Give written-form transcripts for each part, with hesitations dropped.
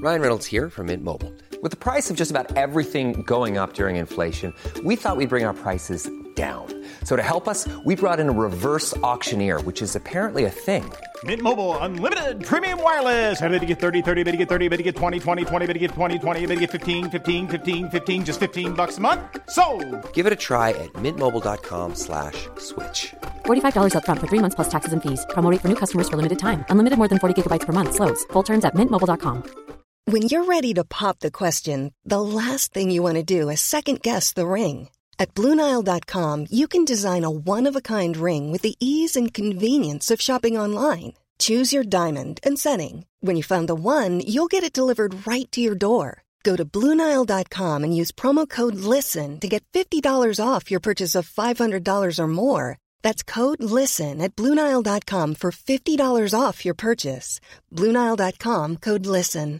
Ryan Reynolds here from Mint Mobile. With the price of just about everything going up during inflation, we thought we'd bring our prices down. So to help us, we brought in a reverse auctioneer, which is apparently a thing. Mint Mobile Unlimited Premium Wireless. How to get 30, 30, bit to get 30, bit to get 20, 20, 20, bit to get 20, 20, bit to get 15, 15, 15, 15, just $15 a month? Sold! Give it a try at mintmobile.com/switch. $45 up front for 3 months plus taxes and fees. Promo rate for new customers for limited time. Unlimited more than 40 gigabytes per month. Slows full terms at mintmobile.com. When you're ready to pop the question, the last thing you want to do is second-guess the ring. At BlueNile.com, you can design a one-of-a-kind ring with the ease and convenience of shopping online. Choose your diamond and setting. When you find the one, you'll get it delivered right to your door. Go to BlueNile.com and use promo code LISTEN to get $50 off your purchase of $500 or more. That's code LISTEN at BlueNile.com for $50 off your purchase. BlueNile.com, code LISTEN.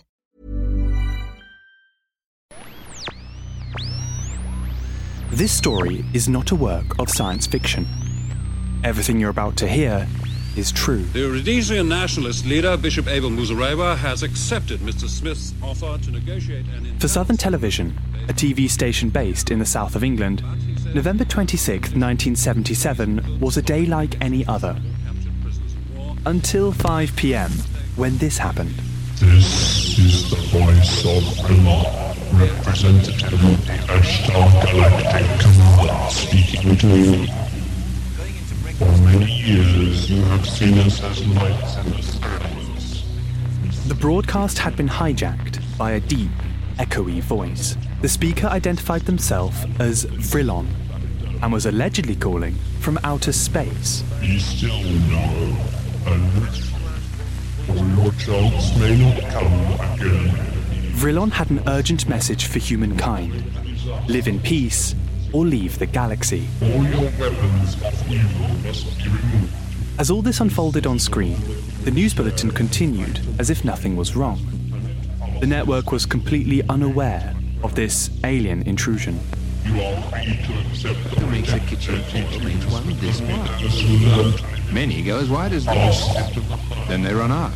This story is not a work of science fiction. Everything you're about to hear is true. The Rhodesian nationalist leader, Bishop Abel Muzorewa, has accepted Mr. Smith's offer to negotiate an... For Southern Television, a TV station based in the south of England, November 26, 1977 was a day like any other. Until 5 p.m, when this happened. This is the voice of Allah, representative of the Ashtar Galactic Command, speaking to you. For many years you have seen us as lights in the skies. The broadcast had been hijacked by a deep, echoey voice. The speaker identified themselves as Vrillon and was allegedly calling from outer space. Be still now, and listen, for your chance may not come again. Vrillon had an urgent message for humankind. Live in peace, or leave the galaxy. All your weapons of evil must be removed. As all this unfolded on screen, the news bulletin continued as if nothing was wrong. The network was completely unaware of this alien intrusion. You are free to accept the Who makes a kitchen range one this wide? Many go as wide as this. Then they run out.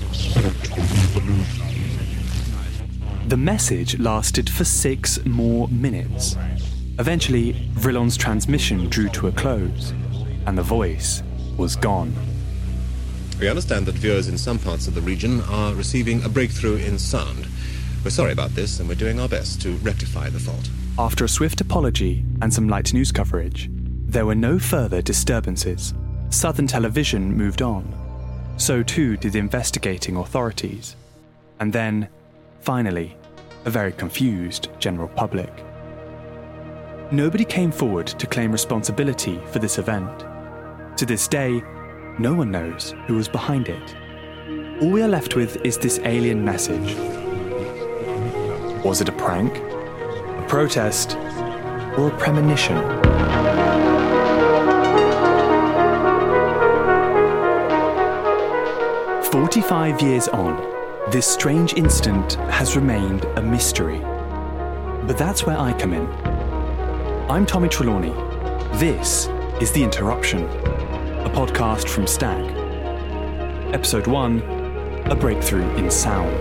The message lasted for 6 more minutes. Eventually, Vrillon's transmission drew to a close, and the voice was gone. We understand that viewers in some parts of the region are receiving a breakthrough in sound. We're sorry about this, and we're doing our best to rectify the fault. After a swift apology and some light news coverage, there were no further disturbances. Southern Television moved on. So too did the investigating authorities. And then, finally, a very confused general public. Nobody came forward to claim responsibility for this event. To this day, no one knows who was behind it. All we are left with is this alien message. Was it a prank, a protest, or a premonition? "45 years on, this strange incident has remained a mystery. But that's where I come in. I'm Tommy Trelawney. This is The Interruption, a podcast from Stag. Episode 1, A Breakthrough in Sound.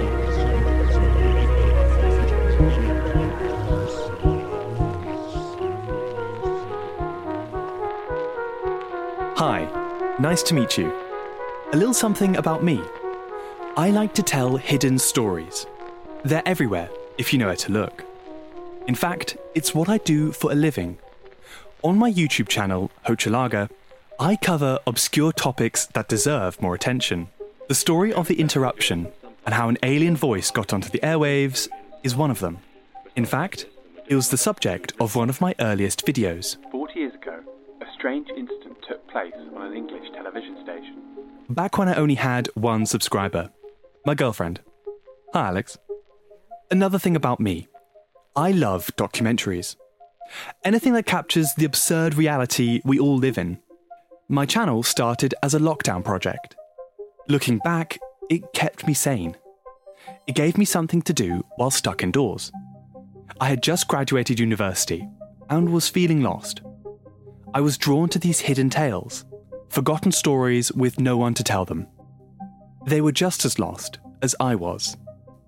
Hi, nice to meet you. A little something about me. I like to tell hidden stories. They're everywhere, if you know where to look. In fact, it's what I do for a living. On my YouTube channel, Hochelaga, I cover obscure topics that deserve more attention. The story of The Interruption and how an alien voice got onto the airwaves is one of them. In fact, it was the subject of one of my earliest videos. 40 years ago, a strange incident took place on an English television station. Back when I only had one subscriber, my girlfriend. Hi, Alex. Another thing about me. I love documentaries. Anything that captures the absurd reality we all live in. My channel started as a lockdown project. Looking back, it kept me sane. It gave me something to do while stuck indoors. I had just graduated university and was feeling lost. I was drawn to these hidden tales, forgotten stories with no one to tell them. They were just as lost as I was.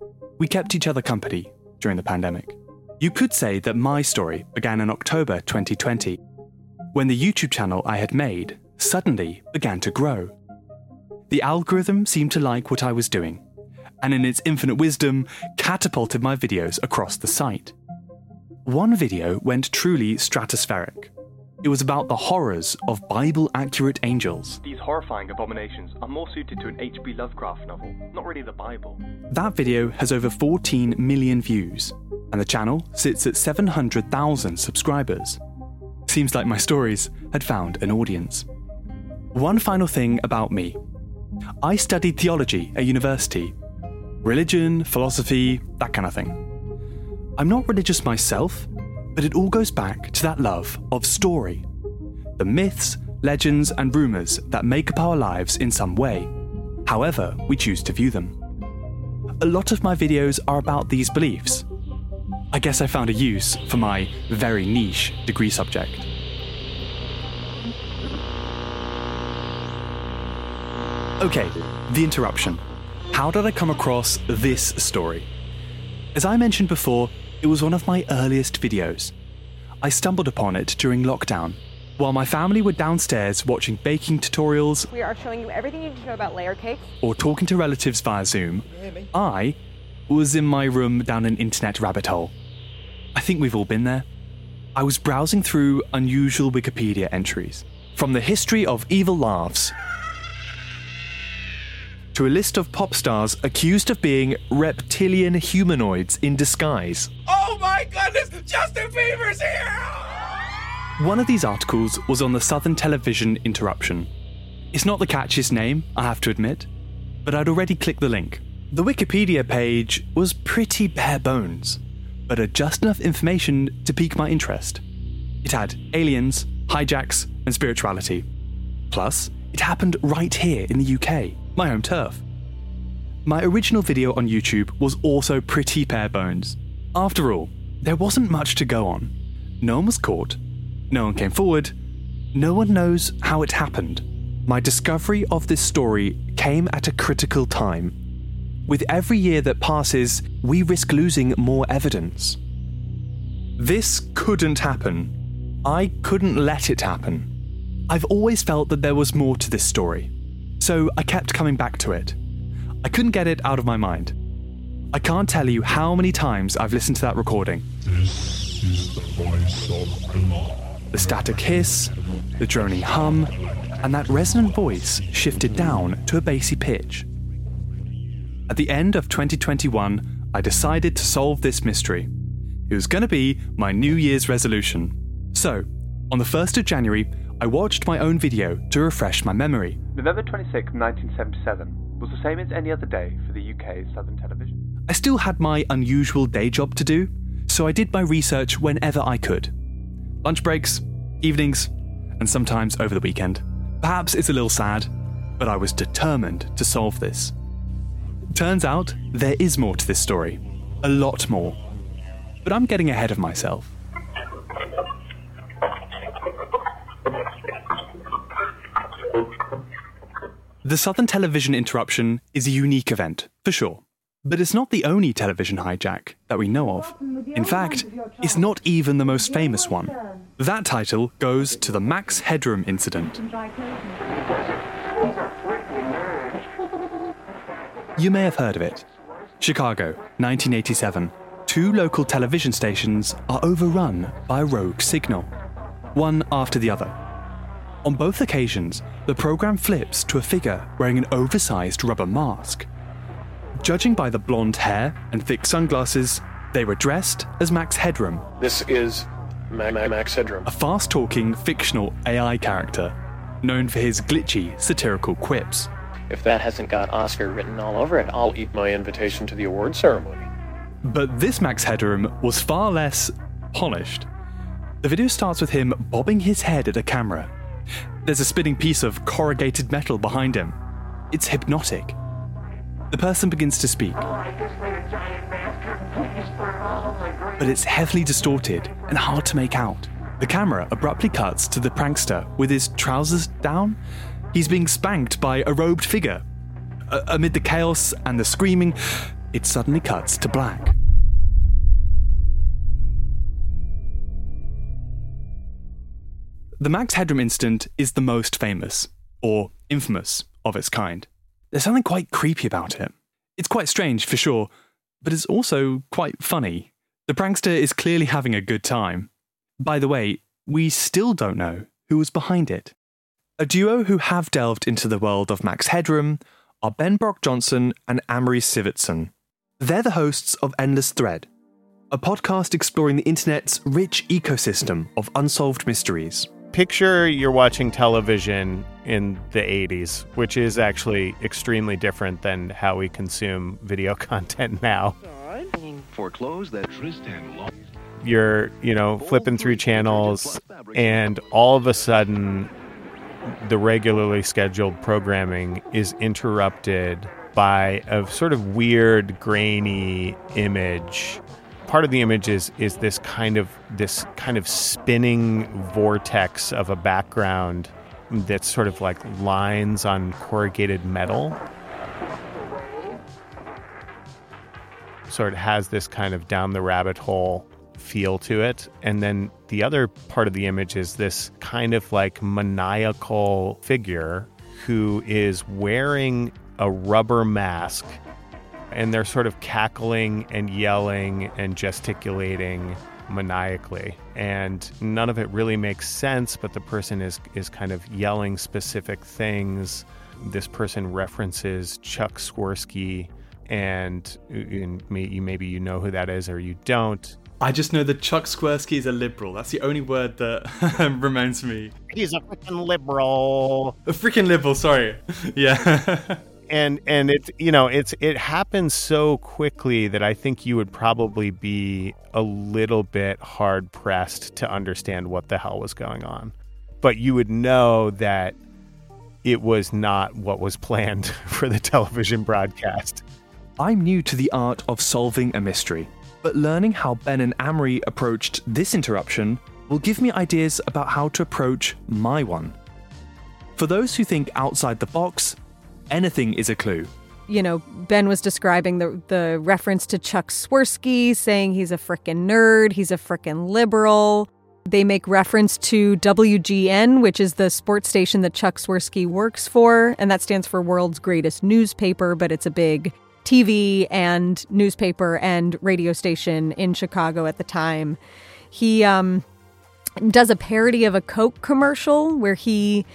we kept each other company during the pandemic. You could say that my story began in October 2020, when the YouTube channel I had made suddenly began to grow. The algorithm seemed to like what I was doing, and in its infinite wisdom, catapulted my videos across the site. One video went truly stratospheric. It was about the horrors of Bible-accurate angels. These horrifying abominations are more suited to an H.P. Lovecraft novel, not really the Bible. That video has over 14 million views, and the channel sits at 700,000 subscribers. Seems like my stories had found an audience. One final thing about me. I studied theology at university. Religion, philosophy, that kind of thing. I'm not religious myself, but it all goes back to that love of story. The myths, legends, and rumours that make up our lives in some way, however we choose to view them. A lot of my videos are about these beliefs. I guess I found a use for my very niche degree subject. Okay, the interruption. How did I come across this story? As I mentioned before, it was one of my earliest videos. I stumbled upon it during lockdown, while my family were downstairs watching baking tutorials. We are showing you everything you need to know about layer cakes. Or talking to relatives via Zoom. I was in my room down an internet rabbit hole. I think we've all been there. I was browsing through unusual Wikipedia entries, from the history of evil laughs to a list of pop stars accused of being reptilian humanoids in disguise. Oh my goodness, Justin Bieber's here! One of these articles was on the Southern Television Interruption. It's not the catchiest name, I have to admit, but I'd already clicked the link. The Wikipedia page was pretty bare bones, but had just enough information to pique my interest. It had aliens, hijacks, and spirituality. Plus, it happened right here in the UK, my home turf. My original video on YouTube was also pretty bare bones. After all, there wasn't much to go on. No one was caught, no one came forward, no one knows how it happened. My discovery of this story came at a critical time. With every year that passes, we risk losing more evidence. This couldn't happen. I couldn't let it happen. I've always felt that there was more to this story, so I kept coming back to it. I couldn't get it out of my mind. I can't tell you how many times I've listened to that recording. This is the voice of Allah. The static hiss, the droning hum, and that resonant voice shifted down to a bassy pitch. At the end of 2021, I decided to solve this mystery. It was going to be my New Year's resolution. So, on the 1st of January, I watched my own video to refresh my memory. November 26, 1977 was the same as any other day for the UK's Southern Television. I still had my unusual day job to do, so I did my research whenever I could. Lunch breaks, evenings, and sometimes over the weekend. Perhaps it's a little sad, but I was determined to solve this. Turns out, there is more to this story. A lot more. But I'm getting ahead of myself. The Southern Television Interruption is a unique event, for sure. But it's not the only television hijack that we know of. In fact, it's not even the most famous one. That title goes to the Max Headroom incident. You may have heard of it. Chicago, 1987. 2 local television stations are overrun by a rogue signal, one after the other. On both occasions, the program flips to a figure wearing an oversized rubber mask. Judging by the blonde hair and thick sunglasses, they were dressed as Max Headroom. This is Max Headroom, a fast-talking fictional AI character, known for his glitchy, satirical quips. If that hasn't got Oscar written all over it, I'll eat my invitation to the award ceremony. But this Max Headroom was far less polished. The video starts with him bobbing his head at a camera. There's a spinning piece of corrugated metal behind him. It's hypnotic. The person begins to speak. But it's heavily distorted and hard to make out. The camera abruptly cuts to the prankster with his trousers down. He's being spanked by a robed figure. Amid the chaos and the screaming, it suddenly cuts to black. The Max Headroom incident is the most famous, or infamous, of its kind. There's something quite creepy about it. It's quite strange, for sure, but it's also quite funny. The prankster is clearly having a good time. By the way, we still don't know who was behind it. A duo who have delved into the world of Max Headroom are Ben Brock Johnson and Amory Sivertson. They're the hosts of Endless Thread, a podcast exploring the internet's rich ecosystem of unsolved mysteries. Picture you're watching television in the 80s, which is actually extremely different than how we consume video content now. Foreclose that Tristan Law. You're, flipping through channels, and all of a sudden, the regularly scheduled programming is interrupted by a sort of weird, grainy image. Part of the image is this kind of spinning vortex of a background that's sort of like lines on corrugated metal. So it has this kind of down the rabbit hole feel to it. And then the other part of the image is this kind of like maniacal figure who is wearing a rubber mask, and they're sort of cackling and yelling and gesticulating maniacally. And none of it really makes sense, but the person is kind of yelling specific things. This person references Chuck Swirsky, and maybe you know who that is or you don't. I just know that Chuck Swirsky is a liberal. That's the only word that reminds me. He's a freaking liberal. A freaking liberal, sorry. Yeah. And it happens so quickly that I think you would probably be a little bit hard pressed to understand what the hell was going on. But you would know that it was not what was planned for the television broadcast. I'm new to the art of solving a mystery, but learning how Ben and Amory approached this interruption will give me ideas about how to approach my one. For those who think outside the box, anything is a clue. Ben was describing the reference to Chuck Swirsky, saying he's a frickin' nerd, he's a frickin' liberal. They make reference to WGN, which is the sports station that Chuck Swirsky works for, and that stands for World's Greatest Newspaper, but it's a big TV and newspaper and radio station in Chicago at the time. He does a parody of a Coke commercial where he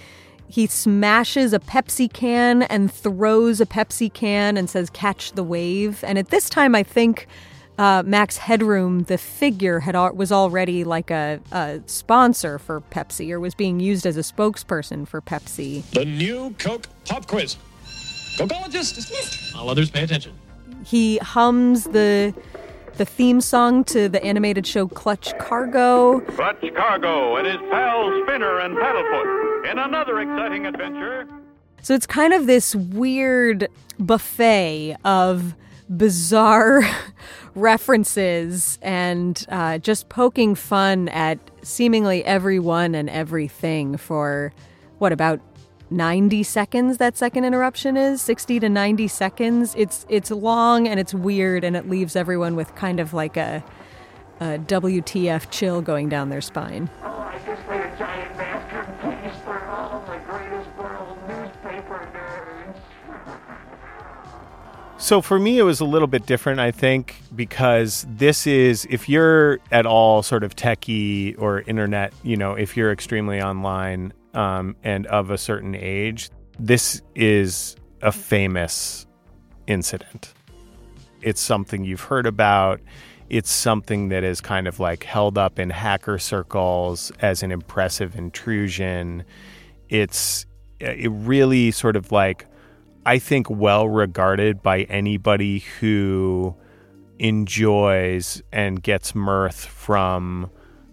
smashes a Pepsi can and throws a Pepsi can and says, "Catch the wave." And at this time, I think Max Headroom, the figure, was already like a sponsor for Pepsi, or was being used as a spokesperson for Pepsi. The new Coke Pop Quiz. Cokeologist dismissed. All others pay attention. He hums the theme song to the animated show Clutch Cargo. Clutch Cargo and his pals Spinner and Paddlefoot in another exciting adventure. So it's kind of this weird buffet of bizarre references and just poking fun at seemingly everyone and everything for, about 90 seconds that second interruption is? 60 to 90 seconds. It's long and it's weird, and it leaves everyone with kind of like a WTF chill going down their spine. Oh, I just made a giant masterpiece for all the greatest world newspaper nerds. So for me, it was a little bit different, I think, because this is, if you're at all sort of techie or internet, if you're extremely online, and of a certain age, this is a famous incident. It's something you've heard about. It's something that is kind of like held up in hacker circles as an impressive intrusion. It really sort of like, I think, well regarded by anybody who enjoys and gets mirth from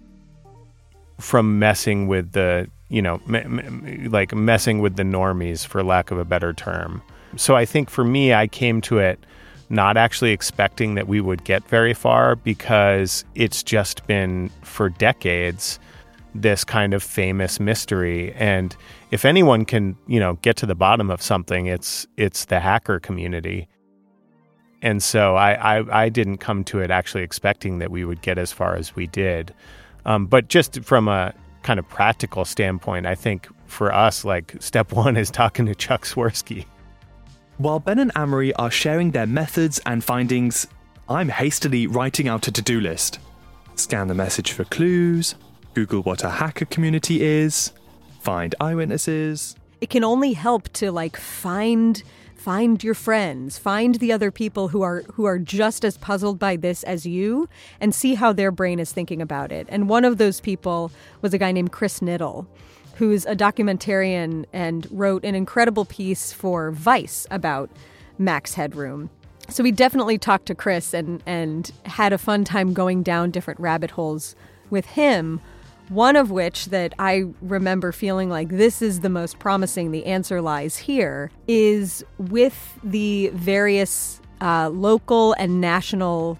messing with the like messing with the normies, for lack of a better term. So I think for me, I came to it not actually expecting that we would get very far, because it's just been for decades this kind of famous mystery. And if anyone can, get to the bottom of something, it's the hacker community. And so I didn't come to it actually expecting that we would get as far as we did. But just from a kind of practical standpoint, I think for us, like, step one is talking to Chuck Swirsky. While Ben and Amory are sharing their methods and findings, I'm hastily writing out a to-do list. Scan the message for clues, Google what a hacker community is, find eyewitnesses. It can only help to, like, find your friends, find the other people who are just as puzzled by this as you, and see how their brain is thinking about it. And one of those people was a guy named Chris Niddle, who's a documentarian and wrote an incredible piece for Vice about Max Headroom. So we definitely talked to Chris and had a fun time going down different rabbit holes with him. One of which that I remember feeling like this is the most promising, the answer lies here, is with the various local and national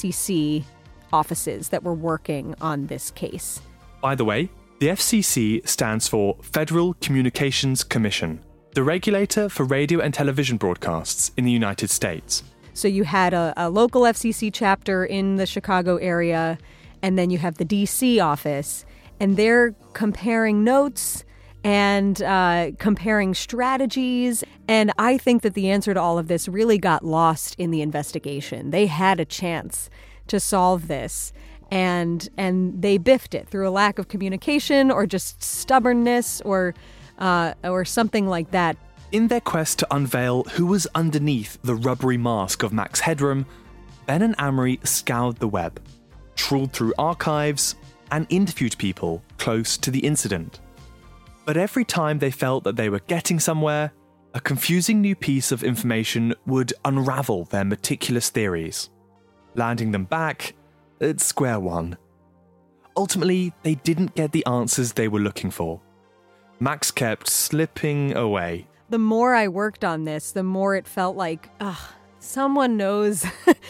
FCC offices that were working on this case. By the way, the FCC stands for Federal Communications Commission, the regulator for radio and television broadcasts in the United States. So you had a local FCC chapter in the Chicago area, and then you have the DC office, and they're comparing notes and comparing strategies. And I think that the answer to all of this really got lost in the investigation. They had a chance to solve this, and they biffed it through a lack of communication or just stubbornness or something like that. In their quest to unveil who was underneath the rubbery mask of Max Headroom, Ben and Amory scoured the web, trawled through archives, and interviewed people close to the incident. But every time they felt that they were getting somewhere, a confusing new piece of information would unravel their meticulous theories, landing them back at square one. Ultimately, they didn't get the answers they were looking for. Max kept slipping away. The more I worked on this, the more it felt like, someone knows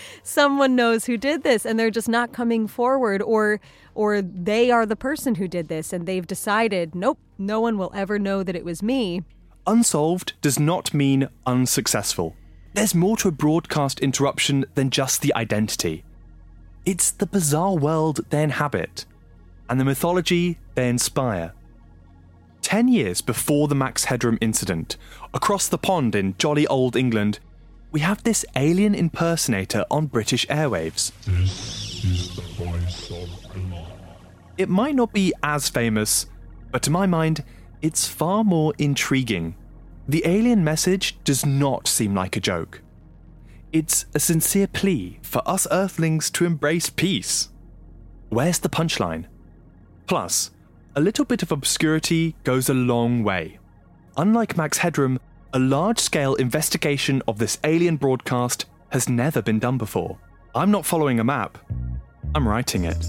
who did this, and they're just not coming forward, or they are the person who did this, and they've decided, nope, no one will ever know that it was me. Unsolved does not mean unsuccessful. There's more to a broadcast interruption than just the identity. It's the bizarre world they inhabit, and the mythology they inspire. 10 years before the Max Headroom incident, across the pond in jolly old England, we have this alien impersonator on British airwaves. This is the voice of Allah. It might not be as famous, but to my mind, it's far more intriguing. The alien message does not seem like a joke. It's a sincere plea for us Earthlings to embrace peace. Where's the punchline? Plus, a little bit of obscurity goes a long way. Unlike Max Headroom, a large-scale investigation of this alien broadcast has never been done before. I'm not following a map. I'm writing it.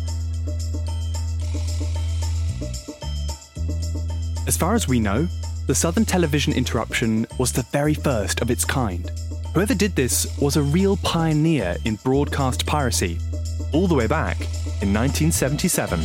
As far as we know, the Southern Television interruption was the very first of its kind. Whoever did this was a real pioneer in broadcast piracy, all the way back in 1977.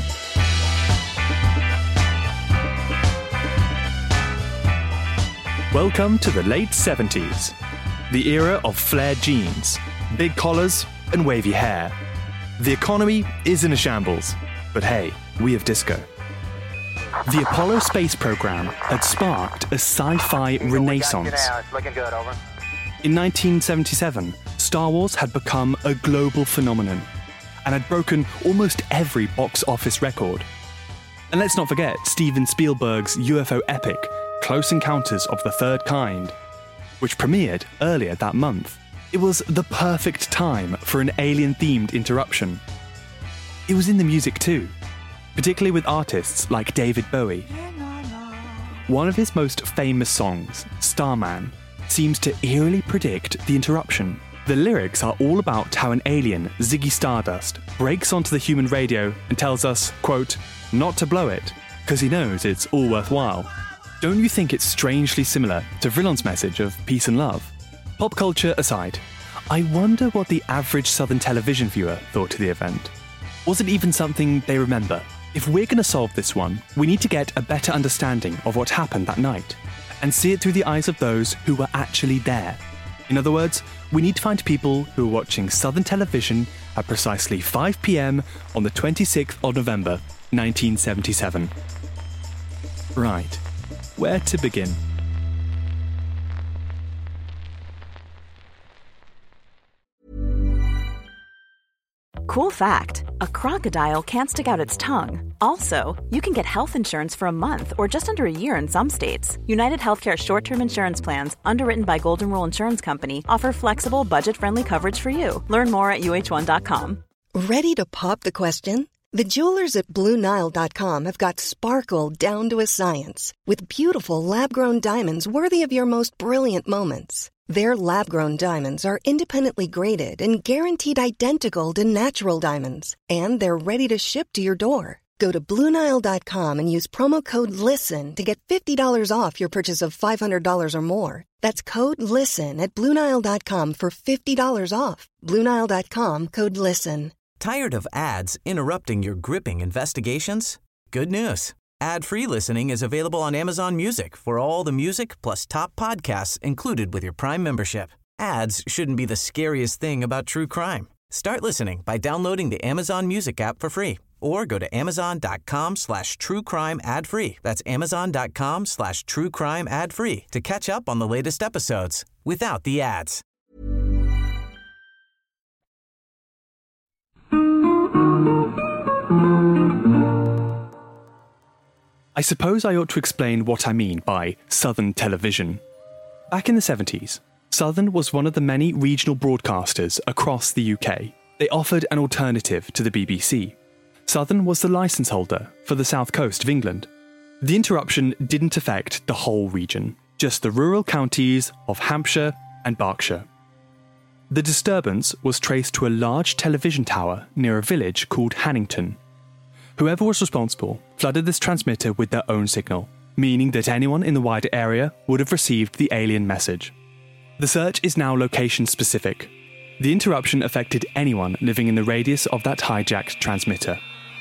Welcome to the late 70s, the era of flared jeans, big collars, and wavy hair. The economy is in a shambles, but hey, we have disco. The Apollo space program had sparked a sci-fi renaissance. In 1977, Star Wars had become a global phenomenon and had broken almost every box office record. And let's not forget Steven Spielberg's UFO epic, Close Encounters of the Third Kind, which premiered earlier that month. It was the perfect time for an alien-themed interruption. It was in the music too, particularly with artists like David Bowie. One of his most famous songs, Starman, seems to eerily predict the interruption. The lyrics are all about how an alien, Ziggy Stardust, breaks onto the human radio and tells us, quote, not to blow it, because he knows it's all worthwhile. Don't you think it's strangely similar to Vrillon's message of peace and love? Pop culture aside, I wonder what the average Southern Television viewer thought of the event. Was it even something they remember? If we're going to solve this one, we need to get a better understanding of what happened that night and see it through the eyes of those who were actually there. In other words, we need to find people who are watching Southern Television at precisely 5 p.m. on the 26th of November, 1977. Right, where to begin? Cool fact, a crocodile can't stick out its tongue. Also, you can get health insurance for a month or just under a year in some states. United Healthcare short-term insurance plans, underwritten by Golden Rule Insurance Company, offer flexible, budget-friendly coverage for you. Learn more at uh1.com. Ready to pop the question? The jewelers at BlueNile.com have got sparkle down to a science with beautiful lab-grown diamonds worthy of your most brilliant moments. Their lab-grown diamonds are independently graded and guaranteed identical to natural diamonds, and they're ready to ship to your door. Go to BlueNile.com and use promo code LISTEN to get $50 off your purchase of $500 or more. That's code LISTEN at BlueNile.com for $50 off. BlueNile.com, code LISTEN. Tired of ads interrupting your gripping investigations? Good news. Ad-free listening is available on Amazon Music for all the music plus top podcasts included with your Prime membership. Ads shouldn't be the scariest thing about true crime. Start listening by downloading the Amazon Music app for free or go to amazon.com/truecrime ad-free. That's amazon.com/truecrime ad-free to catch up on the latest episodes without the ads. I suppose I ought to explain what I mean by Southern Television. Back in the 70s, Southern was one of the many regional broadcasters across the UK. They offered an alternative to the BBC. Southern was the licence holder for the south coast of England. The interruption didn't affect the whole region, just the rural counties of Hampshire and Berkshire. The disturbance was traced to a large television tower near a village called Hannington. Whoever was responsible flooded this transmitter with their own signal, meaning that anyone in the wider area would have received the alien message. The search is now location-specific. The interruption affected anyone living in the radius of that hijacked transmitter.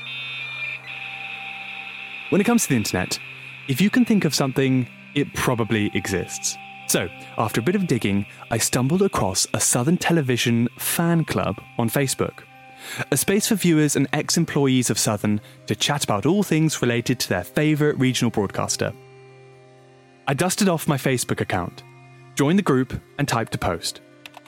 When it comes to the internet, if you can think of something, it probably exists. So, after a bit of digging, I stumbled across a Southern Television fan club on Facebook. A space for viewers and ex-employees of Southern to chat about all things related to their favourite regional broadcaster. I dusted off my Facebook account, joined the group and typed a post.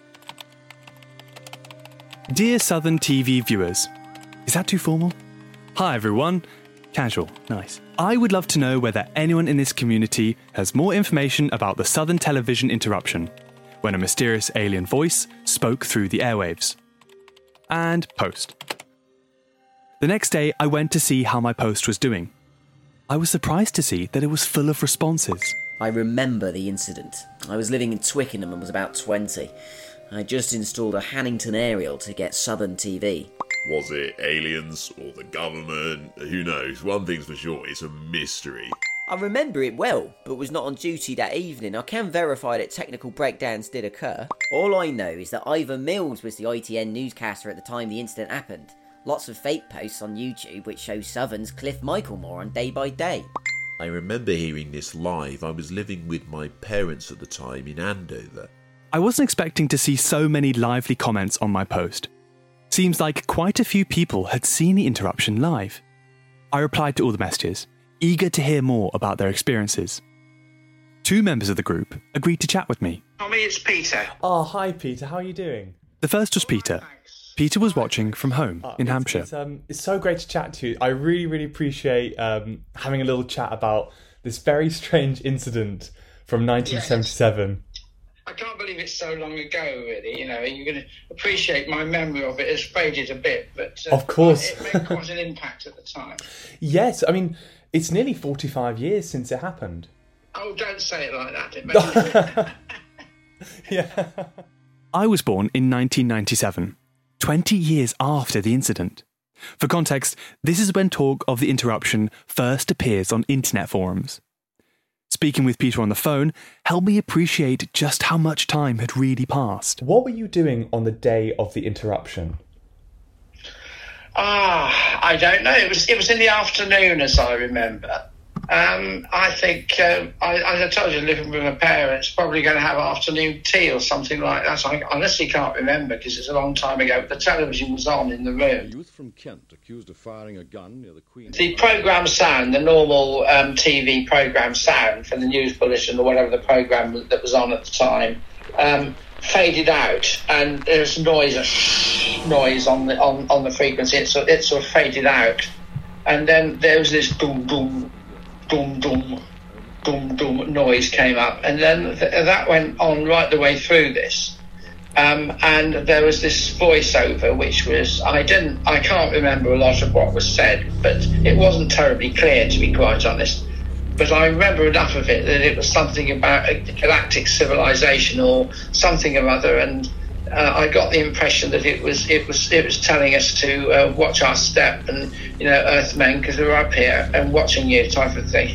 Dear Southern TV viewers, is that too formal? Hi everyone. Casual, nice. I would love to know whether anyone in this community has more information about the Southern Television interruption, when a mysterious alien voice spoke through the airwaves. And post. The next day, I went to see how my post was doing. I was surprised to see that it was full of responses. I remember the incident. I was living in Twickenham and was about 20. I just installed a Hannington aerial to get Southern TV. Was it aliens or the government? Who knows? One thing's for sure, it's a mystery. I remember it well, but was not on duty that evening. I can verify that technical breakdowns did occur. All I know is that Ivan Mills was the ITN newscaster at the time the incident happened. Lots of fake posts on YouTube which show Southern's Cliff Michaelmore on Day by Day. I remember hearing this live. I was living with my parents at the time in Andover. I wasn't expecting to see so many lively comments on my post. Seems like quite a few people had seen the interruption live. I replied to all the messages, eager to hear more about their experiences. 2 members of the group agreed to chat with me. Tommy, it's Peter. Oh, hi Peter, how are you doing? The first was Peter. Peter was watching from home in Hampshire. It's so great to chat to you. I really appreciate having a little chat about this very strange incident from 1977. Yes. I can't believe it's so long ago, really. You know, you're going to appreciate my memory of it has faded a bit, but of course, it made quite an impact at the time. Yes, I mean, it's nearly 45 years since it happened. Oh, don't say it like that. It makes Yeah. I was born in 1997, 20 years after the incident. For context, this is when talk of the interruption first appears on internet forums. Speaking with Peter on the phone helped me appreciate just how much time had really passed. What were you doing on the day of the interruption? I don't know. It was in the afternoon, as I remember. I think, as I told you, living with my parents, probably going to have afternoon tea or something like that. I honestly can't remember because it's a long time ago. But the television was on in the room. Youth from Kent accused of firing a gun near the Queen. The programme sound, the normal TV programme sound from the news bulletin or whatever the programme that was on at the time, faded out, and there's noise on the frequency. It sort of faded out, and then there was this boom boom. Dum dum, dum dum noise came up, and then that went on right the way through this. And there was this voiceover, which was I can't remember a lot of what was said, but it wasn't terribly clear, to be quite honest. But I remember enough of it that it was something about a galactic civilization or something or other, and I got the impression that it was telling us to watch our step, and Earthmen, because we're up here and watching you, type of thing.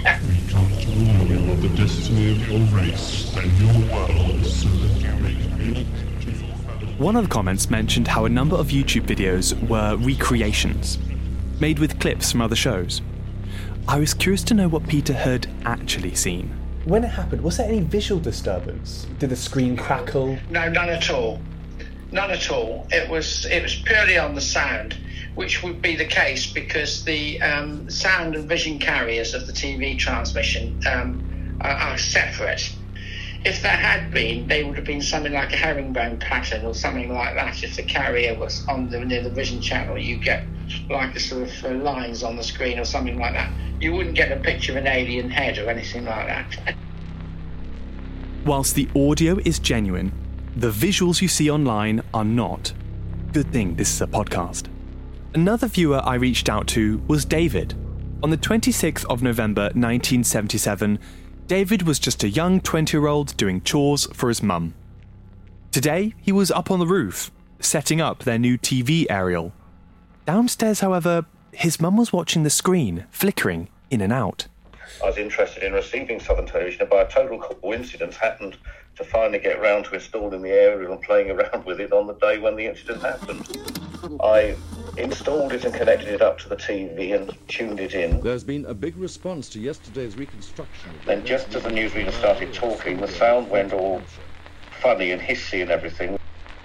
The destiny of your race and your world, so that you make. One of the comments mentioned how a number of YouTube videos were recreations, made with clips from other shows. I was curious to know what Peter had actually seen. When it happened, was there any visual disturbance? Did the screen crackle? No, none at all. None at all. It was purely on the sound, which would be the case because the sound and vision carriers of the TV transmission are separate. If there had been, they would have been something like a herringbone pattern or something like that. If the carrier was near the vision channel, you get like a sort of lines on the screen or something like that. You wouldn't get a picture of an alien head or anything like that. Whilst the audio is genuine, the visuals you see online are not. Good thing this is a podcast. Another viewer I reached out to was David. On the 26th of November 1977, David was just a young 20-year-old doing chores for his mum. Today, he was up on the roof, setting up their new TV aerial. Downstairs, however, his mum was watching the screen, flickering in and out. I was interested in receiving Southern Television, and by a total coincidence happened to finally get round to installing the aerial and playing around with it on the day when the incident happened. I installed it and connected it up to the TV and tuned it in. There's been a big response to yesterday's reconstruction. Then just as the newsreader started talking, the sound went all funny and hissy and everything.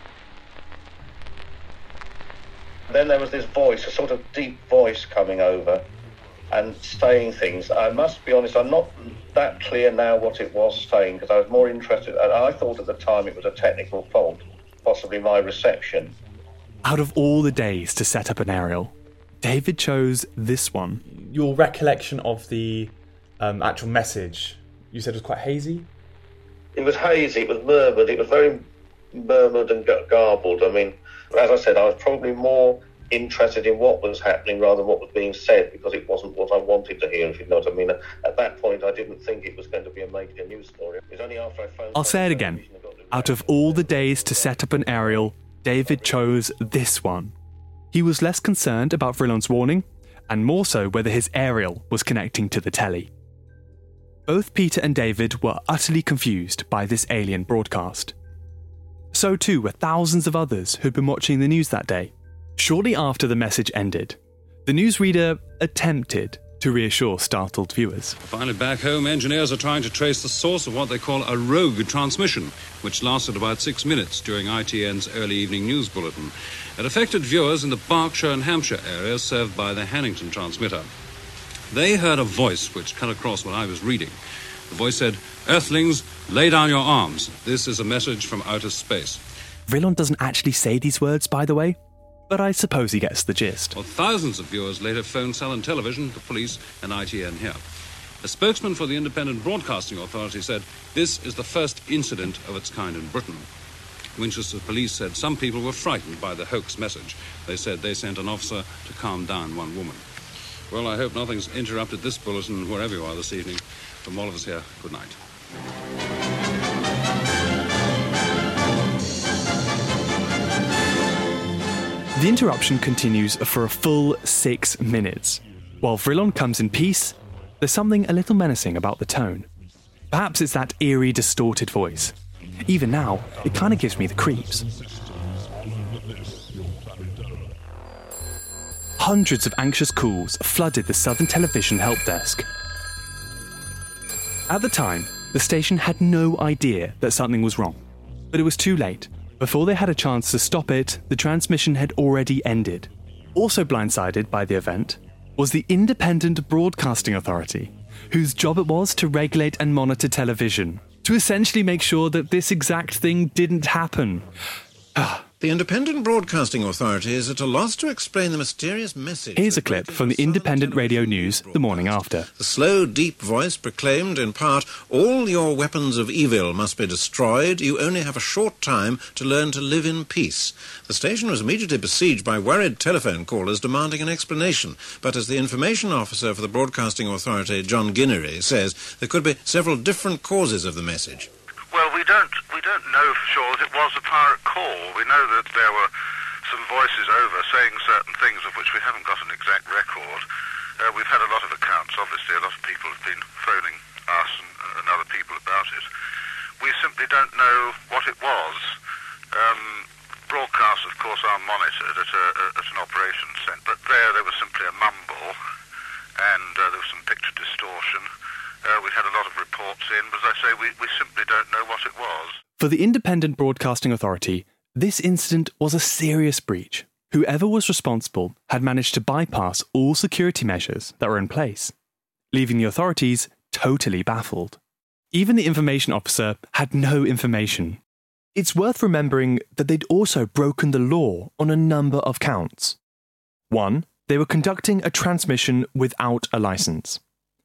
Then there was this voice, a sort of deep voice coming over and saying things. I must be honest, I'm not that clear now what it was saying, because I was more interested, and I thought at the time it was a technical fault, possibly my reception. Out of all the days to set up an aerial, David chose this one. Your recollection of the actual message, you said it was quite hazy? It was hazy, it was murmured, it was very murmured and garbled. I mean, as I said, I was probably more interested in what was happening rather than what was being said, because it wasn't what I wanted to hear, if you know what I mean. At that point, I didn't think it was going to be a major news story. It was only after I phoned... I'll say it again. Out of all the days to set up an aerial, David chose this one. He was less concerned about Vrillon's warning, and more so whether his aerial was connecting to the telly. Both Peter and David were utterly confused by this alien broadcast. So too were thousands of others who'd been watching the news that day. Shortly after the message ended, the newsreader attempted to reassure startled viewers. Finally back home, engineers are trying to trace the source of what they call a rogue transmission, which lasted about 6 minutes during ITN's early evening news bulletin. It affected viewers in the Berkshire and Hampshire areas served by the Hannington transmitter. They heard a voice which cut across what I was reading. The voice said, "Earthlings, lay down your arms. This is a message from outer space." Vrillon doesn't actually say these words, by the way, but I suppose he gets the gist. Well, thousands of viewers later phoned Southern Television, the police, and ITN here. A spokesman for the Independent Broadcasting Authority said this is the first incident of its kind in Britain. Winchester police said some people were frightened by the hoax message. They said they sent an officer to calm down one woman. Well, I hope nothing's interrupted this bulletin wherever you are this evening. From all of us here, good night. The interruption continues for a full 6 minutes. While Vrillon comes in peace, there's something a little menacing about the tone. Perhaps it's that eerie, distorted voice. Even now, it kind of gives me the creeps. Hundreds of anxious calls flooded the Southern Television help desk. At the time, the station had no idea that something was wrong, but it was too late. Before they had a chance to stop it, the transmission had already ended. Also blindsided by the event was the Independent Broadcasting Authority, whose job it was to regulate and monitor television, to essentially make sure that this exact thing didn't happen. The Independent Broadcasting Authority is at a loss to explain the mysterious message. Here's a clip from the Independent Radio News the morning after. The slow, deep voice proclaimed in part, "All your weapons of evil must be destroyed. You only have a short time to learn to live in peace." The station was immediately besieged by worried telephone callers demanding an explanation. But as the information officer for the Broadcasting Authority, John Guinery, says, there could be several different causes of the message. Well, we don't know for sure that it was a pirate call. We know that there were some voices over saying certain things of which we haven't got an exact record. We've had a lot of accounts. Obviously, a lot of people have been phoning us and other people about it. We simply don't know what it was. Broadcasts, of course, are monitored at an operations centre, but there was simply a mumble, and there was some picture distortion. We had a lot of reports in, but as I say, we simply don't know what it was. For the Independent Broadcasting Authority, this incident was a serious breach. Whoever was responsible had managed to bypass all security measures that were in place, leaving the authorities totally baffled. Even the information officer had no information. It's worth remembering that they'd also broken the law on a number of counts. 1. They were conducting a transmission without a license.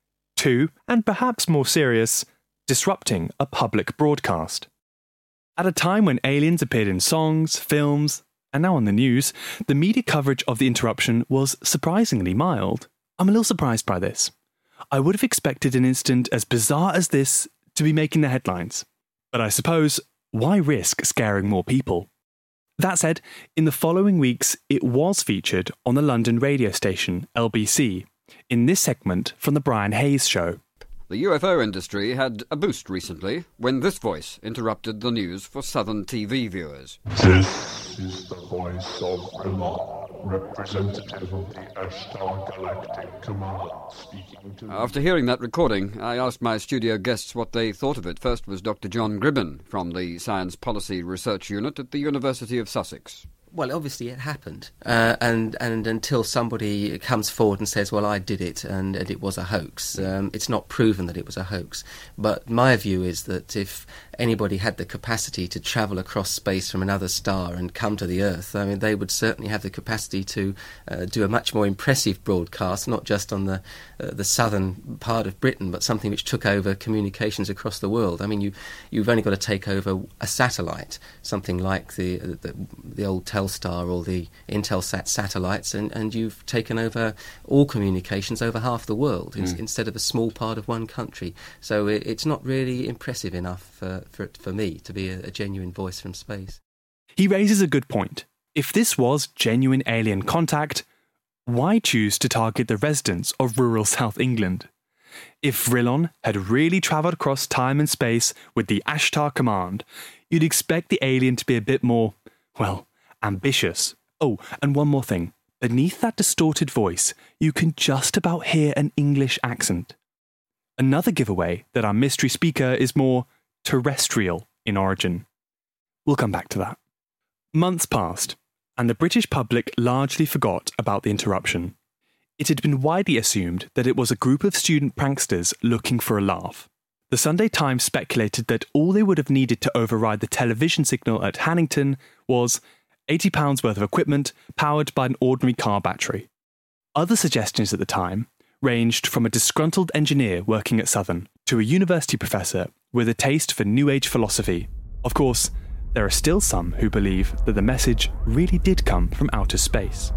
2, and perhaps more serious, disrupting a public broadcast. At a time when aliens appeared in songs, films, and now on the news, the media coverage of the interruption was surprisingly mild. I'm a little surprised by this. I would have expected an incident as bizarre as this to be making the headlines. But I suppose, why risk scaring more people? That said, in the following weeks, it was featured on the London radio station, LBC, in this segment from the Brian Hayes Show. The UFO industry had a boost recently when this voice interrupted the news for Southern TV viewers. This is the voice of Allah, representative of the Ashtar Galactic Command, speaking to... After hearing that recording, I asked my studio guests what they thought of it. First was Dr. John Gribben from the Science Policy Research Unit at the University of Sussex. Well, obviously it happened, and until somebody comes forward and says, well, I did it and it was a hoax, it's not proven that it was a hoax. But my view is that if anybody had the capacity to travel across space from another star and come to the Earth, I mean, they would certainly have the capacity to do a much more impressive broadcast, not just on the southern part of Britain, but something which took over communications across the world. I mean, you've only got to take over a satellite, something like the old Telstar or the Intelsat satellites, and you've taken over all communications over half the world instead of a small part of one country. So it's not really impressive enough for me to be a genuine voice from space. He raises a good point. If this was genuine alien contact, why choose to target the residents of rural South England? If Vrillon had really travelled across time and space with the Ashtar Command, you'd expect the alien to be a bit more, well, ambitious. Oh, and one more thing. Beneath that distorted voice, you can just about hear an English accent. Another giveaway that our mystery speaker is more terrestrial in origin. We'll come back to that. Months passed, and the British public largely forgot about the interruption. It had been widely assumed that it was a group of student pranksters looking for a laugh. The Sunday Times speculated that all they would have needed to override the television signal at Hannington was £80 worth of equipment powered by an ordinary car battery. Other suggestions at the time ranged from a disgruntled engineer working at Southern to a university professor with a taste for New Age philosophy. Of course, there are still some who believe that the message really did come from outer space.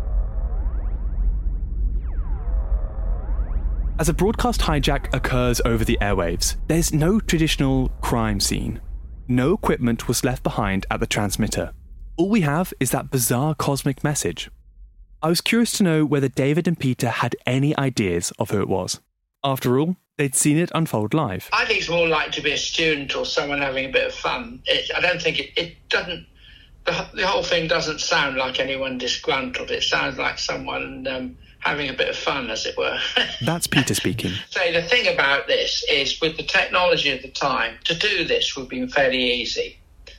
As a broadcast hijack occurs over the airwaves, there's no traditional crime scene. No equipment was left behind at the transmitter. All we have is that bizarre cosmic message. I was curious to know whether David and Peter had any ideas of who it was. After all, they'd seen it unfold live. I think it's more like to be a student or someone having a bit of fun. I don't think it doesn't the whole thing doesn't sound like anyone disgruntled. It sounds like someone having a bit of fun, as it were. That's Peter speaking. So the thing about this is, with the technology of the time, to do this would be fairly easy.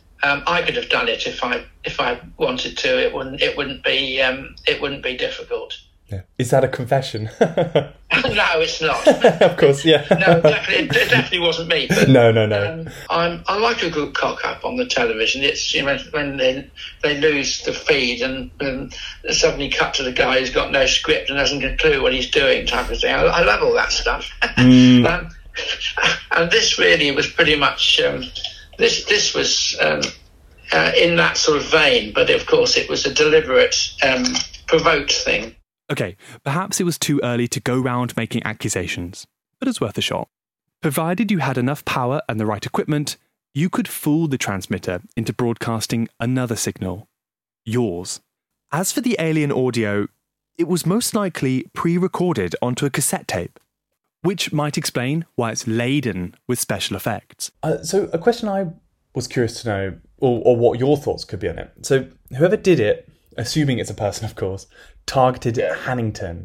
I could have done it if I wanted to. It wouldn't be difficult. Yeah. Is that a confession? No, it's not. Of course, yeah. No, it definitely wasn't me. But, No. I like a good cock up on the television. It's when they lose the feed and suddenly cut to the guy who's got no script and hasn't a clue what he's doing, type of thing. I love all that stuff. And this really was pretty much this was in that sort of vein, but of course it was a deliberate, provoked thing. Okay, perhaps it was too early to go round making accusations, but it's worth a shot. Provided you had enough power and the right equipment, you could fool the transmitter into broadcasting another signal. Yours. As for the alien audio, it was most likely pre-recorded onto a cassette tape, which might explain why it's laden with special effects. So a question I was curious to know, or what your thoughts could be on it. So whoever did it, assuming it's a person, of course, targeted Hannington.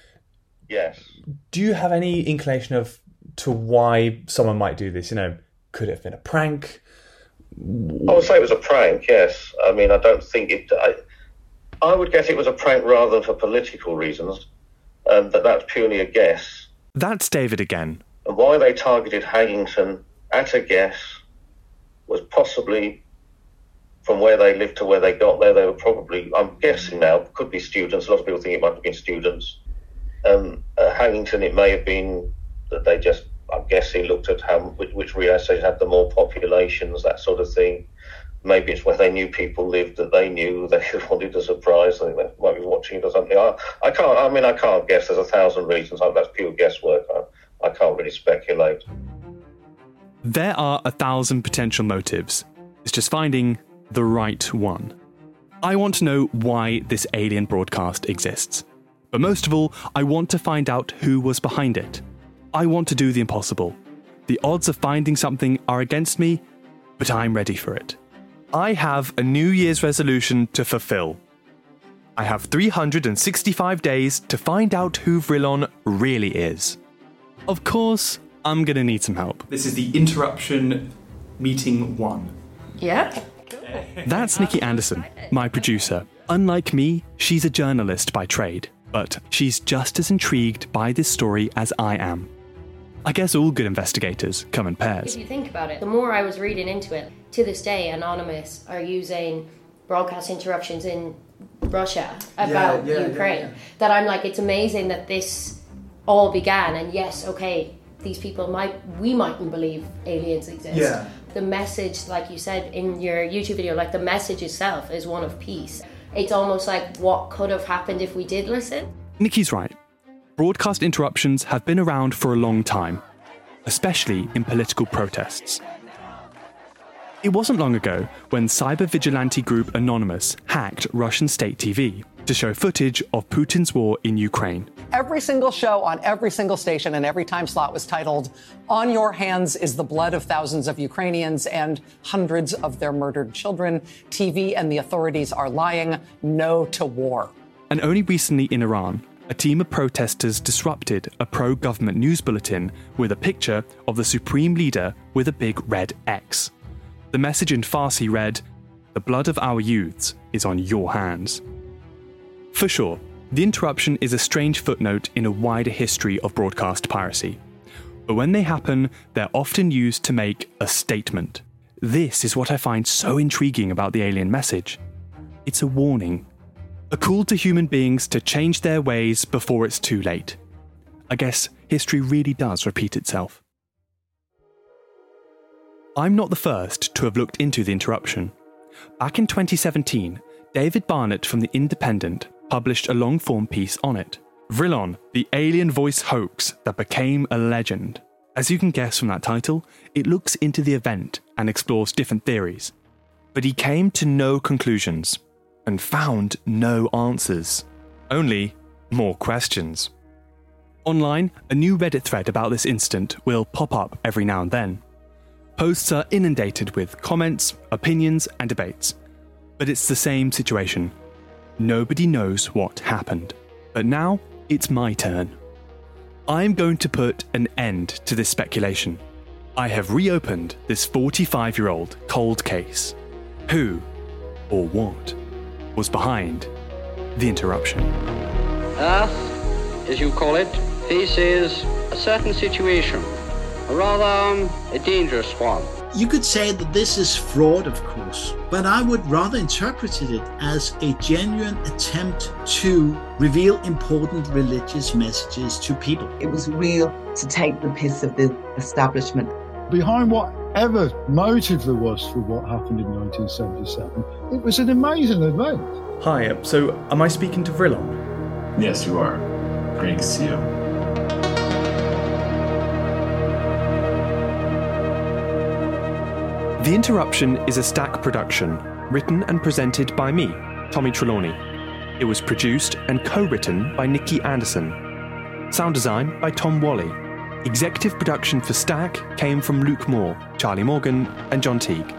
Yes. Do you have any inclination to why someone might do this? Could it have been a prank? I would say it was a prank, yes. I mean, I don't think it... I would guess it was a prank rather than for political reasons, but that's purely a guess. That's David again. And why they targeted Hannington at a guess was possibly... From where they lived to where they got there, they were probably, I'm guessing now, could be students. A lot of people think it might have been students. Hannington, it may have been that they just, I'm guessing, looked at which relay station had the more populations, that sort of thing. Maybe it's where they knew people lived that they knew they wanted a surprise. I think they might be watching it or something. I can't guess. There's 1,000 reasons. That's pure guesswork. I can't really speculate. There are 1,000 potential motives. It's just finding the right one. I want to know why this alien broadcast exists. But most of all, I want to find out who was behind it. I want to do the impossible. The odds of finding something are against me, but I'm ready for it. I have a New Year's resolution to fulfill. I have 365 days to find out who Vrillon really is. Of course, I'm going to need some help. This is the interruption meeting 1. Yeah. That's Nikki Anderson, my producer. Unlike me, she's a journalist by trade, but she's just as intrigued by this story as I am. I guess all good investigators come in pairs. If you think about it, the more I was reading into it, to this day, Anonymous are using broadcast interruptions in Russia about Ukraine. That I'm like, it's amazing that this all began, and yes, okay, these people we mightn't believe aliens exist. Yeah. The message, like you said in your YouTube video, like the message itself is one of peace. It's almost like what could have happened if we did listen. Nikki's right. Broadcast interruptions have been around for a long time, especially in political protests. It wasn't long ago when cyber vigilante group Anonymous hacked Russian state TV to show footage of Putin's war in Ukraine. Every single show on every single station and every time slot was titled, "On Your Hands is the Blood of Thousands of Ukrainians and Hundreds of Their Murdered Children. TV and the authorities are lying. No to war." And only recently in Iran, a team of protesters disrupted a pro-government news bulletin with a picture of the supreme leader with a big red X. The message in Farsi read, "The blood of our youths is on your hands." For sure, the interruption is a strange footnote in a wider history of broadcast piracy. But when they happen, they're often used to make a statement. This is what I find so intriguing about the alien message. It's a warning. A call to human beings to change their ways before it's too late. I guess history really does repeat itself. I'm not the first to have looked into the interruption. Back in 2017, David Barnett from The Independent published a long-form piece on it. Vrillon, the alien voice hoax that became a legend. As you can guess from that title, it looks into the event and explores different theories. But he came to no conclusions and found no answers. Only more questions. Online, a new Reddit thread about this incident will pop up every now and then. Posts are inundated with comments, opinions, and debates. But it's the same situation. Nobody knows what happened. But now, it's my turn. I'm going to put an end to this speculation. I have reopened this 45-year-old cold case. Who, or what, was behind the interruption? Earth, as you call it, faces a certain situation. A rather a dangerous one. You could say that this is fraud, of course, but I would rather interpret it as a genuine attempt to reveal important religious messages to people. It was real to take the piss of the establishment. Behind whatever motive there was for what happened in 1977, it was an amazing event. Hi, so am I speaking to Vrillon? Yes, you are. Great to see you. The Interruption is a Stack production, written and presented by me, Tommy Trelawney. It was produced and co-written by Nikki Anderson. Sound design by Tom Wally. Executive production for Stack came from Luke Moore, Charlie Morgan, and John Teague.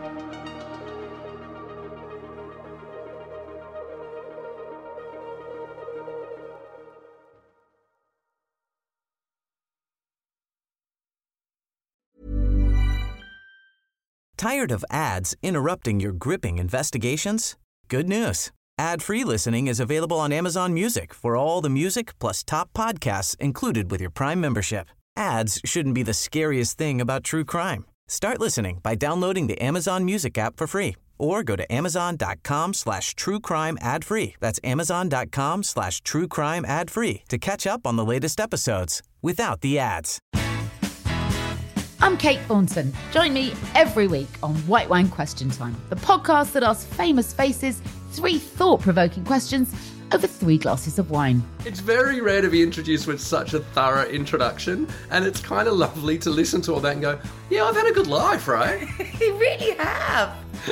Tired of ads interrupting your gripping investigations? Good news. Ad-free listening is available on Amazon Music for all the music plus top podcasts included with your Prime membership. Ads shouldn't be the scariest thing about true crime. Start listening by downloading the Amazon Music app for free or go to amazon.com/truecrime ad-free. That's amazon.com/truecrime ad-free to catch up on the latest episodes without the ads. I'm Kate Thornton. Join me every week on White Wine Question Time, the podcast that asks famous faces 3 thought-provoking questions over 3 glasses of wine. It's very rare to be introduced with such a thorough introduction, and it's kind of lovely to listen to all that and go, yeah, I've had a good life, right? You really have.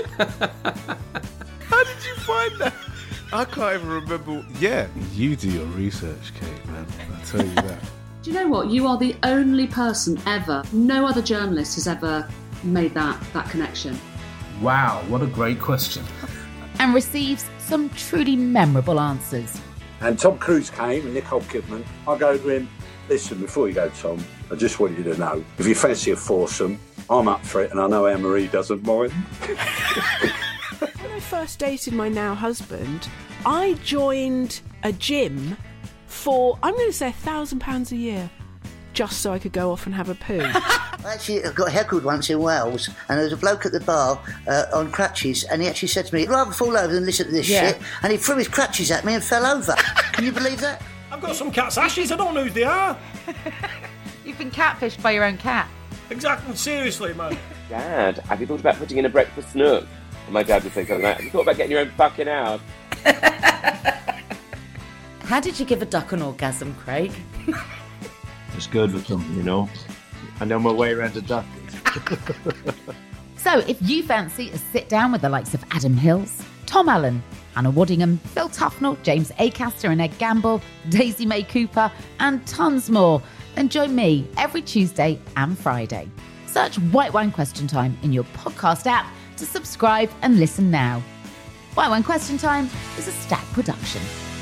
How did you find that? I can't even remember. Yeah, you do your research, Kate, man. I'll tell you that. Do you know what? You are the only person ever, no other journalist has ever made that connection. Wow, what a great question. And receives some truly memorable answers. And Tom Cruise came and Nicole Kidman. I go to him, listen, before you go, Tom, I just want you to know, if you fancy a foursome, I'm up for it and I know Anne-Marie doesn't mind. When I first dated my now husband, I joined a gym for, I'm going to say £1,000 a year, just so I could go off and have a poo. Actually, I got heckled once in Wales, and there was a bloke at the bar on crutches, and he actually said to me, I'd rather fall over than listen to this shit, and he threw his crutches at me and fell over. Can you believe that? I've got some cat's ashes, I don't know who they are. You've been catfished by your own cat. Exactly, seriously, man. Dad, have you thought about putting in a breakfast nook? And my dad would say something like, have you thought about getting your own fucking house? How did you give a duck an orgasm, Craig? It's good with them, you know. I know my way around a duck. So if you fancy a sit down with the likes of Adam Hills, Tom Allen, Anna Waddingham, Phil Tufnell, James Acaster and Ed Gamble, Daisy May Cooper, and tons more, then join me every Tuesday and Friday. Search White Wine Question Time in your podcast app to subscribe and listen now. White Wine Question Time is a Stack production.